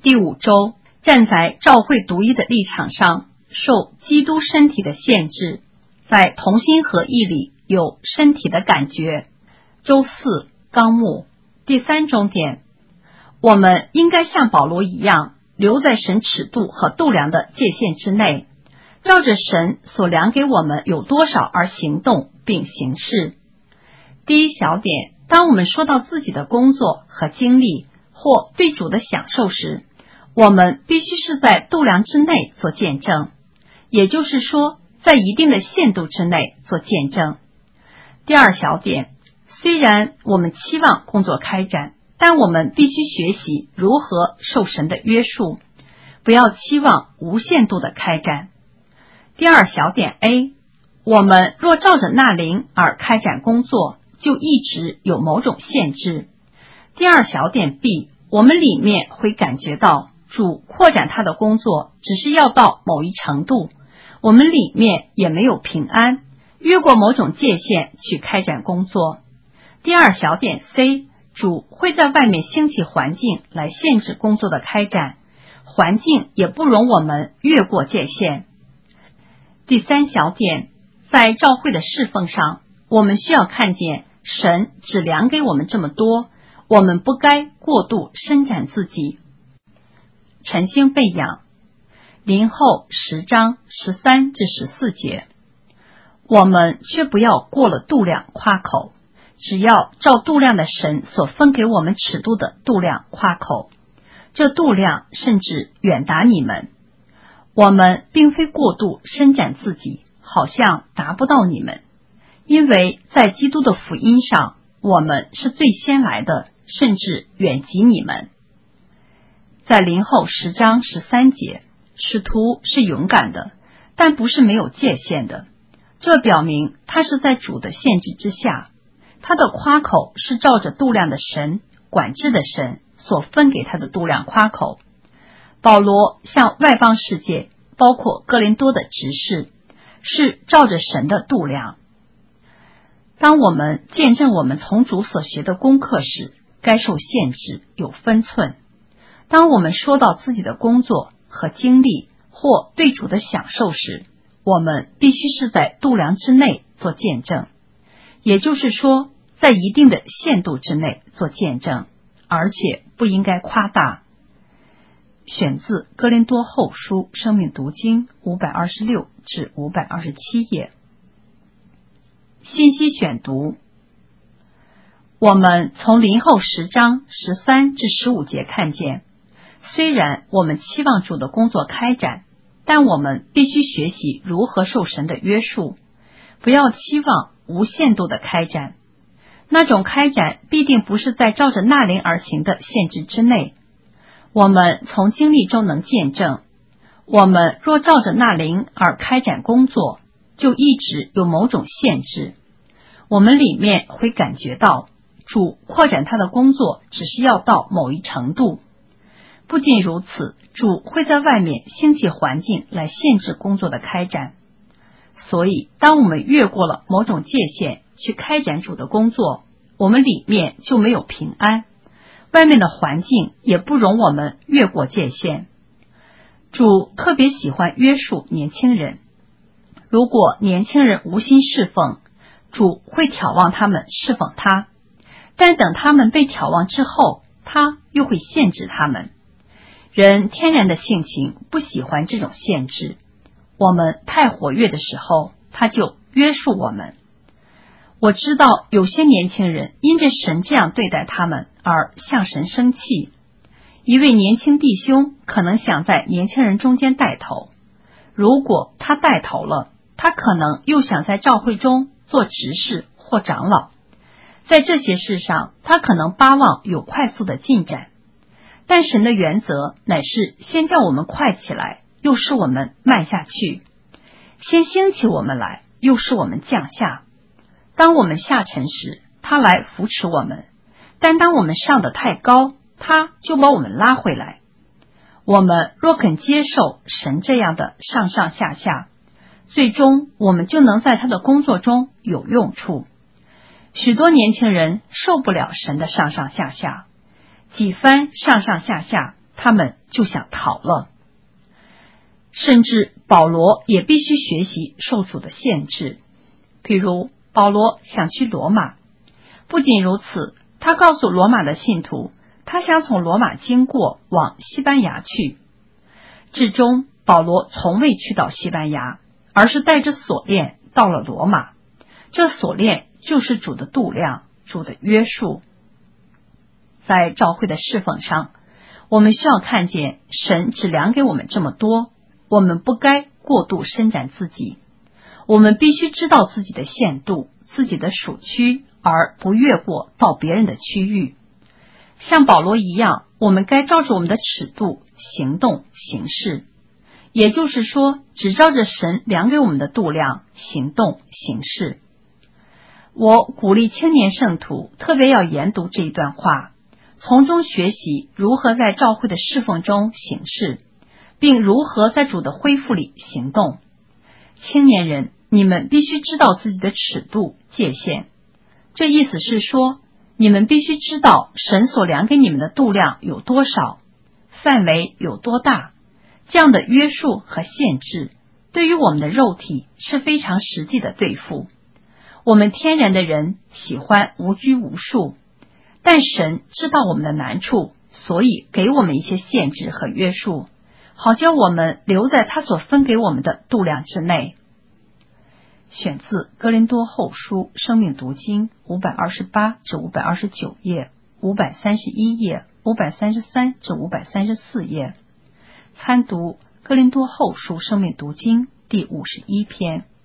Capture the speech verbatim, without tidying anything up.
第五周，站在教会独一的立场上，受基督身体的限制，在同心合意里有身体的感觉。周四，纲目。第三重点，我们应该像保罗一样，留在神尺度和度量的界限之内，照着神所量给我们有多少而行动并行事。第一小点，当我们说到自己的工作和经历或对主的享受时，我们必须是在度量之内做见证，也就是说，在一定的限度之内做见证。第二小点，虽然我们期望工作开展，但我们必须学习如何受神的约束，不要期望无限度的开展。第二小点 A， 我们若照着那灵而开展工作，就一直有某种限制。第二小点 B， 我们里面会感觉到主扩展他的工作只是要到某一程度，我们里面也没有平安，越过某种界限去开展工作。第二小点 C， 主会在外面兴起环境来限制工作的开展，环境也不容我们越过界限。第三小点，在教会的侍奉上，我们需要看见神只量给我们这么多，我们不该过度伸展自己。晨星备养，林后十章十三至十四节，我们却不要过了度量夸口，只要照度量的神所分给我们尺度的度量夸口，这度量甚至远达你们。我们并非过度伸展自己，好像达不到你们，因为在基督的福音上，我们是最先来的，甚至远及你们。在林后十章十三节，使徒是勇敢的，但不是没有界限的，这表明他是在主的限制之下，他的夸口是照着度量的神，管制的神所分给他的度量夸口。保罗向外邦世界，包括哥林多的执事，是照着神的度量。当我们见证我们从主所学的功课时，该受限制，有分寸。当我们说到自己的工作和经历或对主的享受时，我们必须是在度量之内做见证，也就是说，在一定的限度之内做见证，而且不应该夸大。选自哥林多后书生命读经五百二十六至五百二十七页。信息选读，我们从林后十章十三至十五节看见，虽然我们期望主的工作开展，但我们必须学习如何受神的约束，不要期望无限度的开展。那种开展必定不是在照着那灵而行的限制之内。我们从经历中能见证，我们若照着那灵而开展工作，就一直有某种限制。我们里面会感觉到主扩展他的工作只是要到某一程度。不仅如此，主会在外面兴起环境来限制工作的开展。所以当我们越过了某种界限去开展主的工作，我们里面就没有平安，外面的环境也不容我们越过界限。主特别喜欢约束年轻人，如果年轻人无心侍奉，主会挑望他们侍奉他，但等他们被挑望之后，他又会限制他们。人天然的性情不喜欢这种限制，我们太活跃的时候，他就约束我们。我知道有些年轻人因着神这样对待他们而向神生气。一位年轻弟兄可能想在年轻人中间带头，如果他带头了，他可能又想在教会中做执事或长老，在这些事上他可能巴望有快速的进展。但神的原则乃是先叫我们快起来，又使我们慢下去，先兴起我们来，又使我们降下。当我们下沉时，他来扶持我们，但当我们上得太高，他就把我们拉回来。我们若肯接受神这样的上上下下，最终我们就能在他的工作中有用处。许多年轻人受不了神的上上下下，几番上上下下， 他们就想逃了。甚至保罗也必须学习受主的限制。譬如保罗想去罗马，不仅如此，他告诉罗马的信徒，他想从罗马经过往西班牙去。至终保罗从未去到西班牙，而是带着锁链到了罗马。这锁链就是主的度量，主的约束。在教会的侍奉上，我们需要看见神只量给我们这么多，我们不该过度伸展自己。我们必须知道自己的限度，自己的属区，而不越过到别人的区域。像保罗一样，我们该照着我们的尺度行动行事，也就是说，只照着神量给我们的度量行动行事。我鼓励青年圣徒特别要研读这一段话，从中学习如何在教会的侍奉中行事，并如何在主的恢复里行动。青年人，你们必须知道自己的尺度界限。这意思是说，你们必须知道神所量给你们的度量有多少，范围有多大。这样的约束和限制对于我们的肉体是非常实际的对付。我们天然的人喜欢无拘无束，但神知道我们的难处，所以给我们一些限制和约束，好叫我们留在他所分给我们的度量之内。选自哥林多后书生命读经五百二十八至五百二十九页、五百三十一页、五百三十三至五百三十四页。参读哥林多后书生命读经第五十一篇。